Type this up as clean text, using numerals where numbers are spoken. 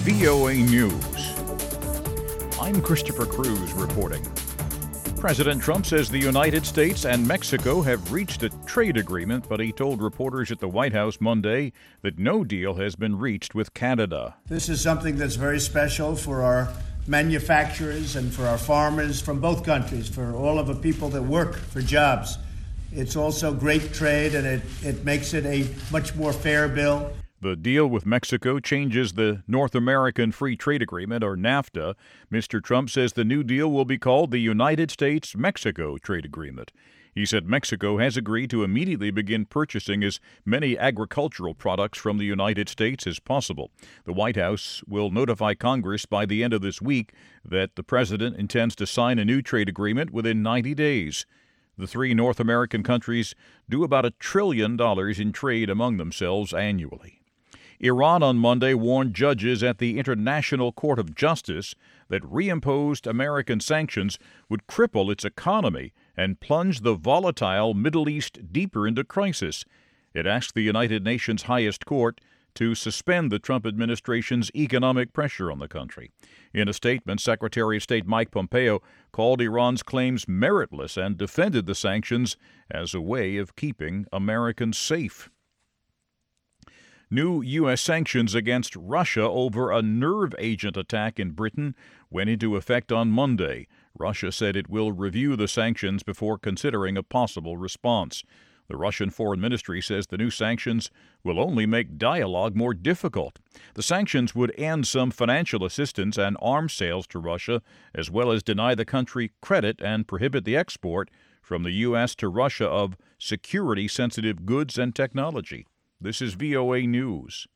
VOA News. I'm Christopher Cruz reporting. President Trump says the United States and Mexico have reached a trade agreement, but he told reporters at the White House Monday that no deal has been reached with Canada. This is something that's very special for our manufacturers and for our farmers from both countries, for all of the people that work for jobs. It's also great trade, and it makes it a much more fair bill. The deal with Mexico changes the North American Free Trade Agreement, or NAFTA. Mr. Trump says the new deal will be called the United States-Mexico Trade Agreement. He said Mexico has agreed to immediately begin purchasing as many agricultural products from the United States as possible. The White House will notify Congress by the end of this week that the president intends to sign a new trade agreement within 90 days. The three North American countries do about $1 trillion in trade among themselves annually. Iran on Monday warned judges at the International Court of Justice that reimposed American sanctions would cripple its economy and plunge the volatile Middle East deeper into crisis. It asked the United Nations highest court to suspend the Trump administration's economic pressure on the country. In a statement, Secretary of State Mike Pompeo called Iran's claims meritless and defended the sanctions as a way of keeping Americans safe. New U.S. sanctions against Russia over a nerve agent attack in Britain went into effect on Monday. Russia said it will review the sanctions before considering a possible response. The Russian Foreign Ministry says the new sanctions will only make dialogue more difficult. The sanctions would end some financial assistance and arms sales to Russia, as well as deny the country credit and prohibit the export from the U.S. to Russia of security-sensitive goods and technology. This is VOA News.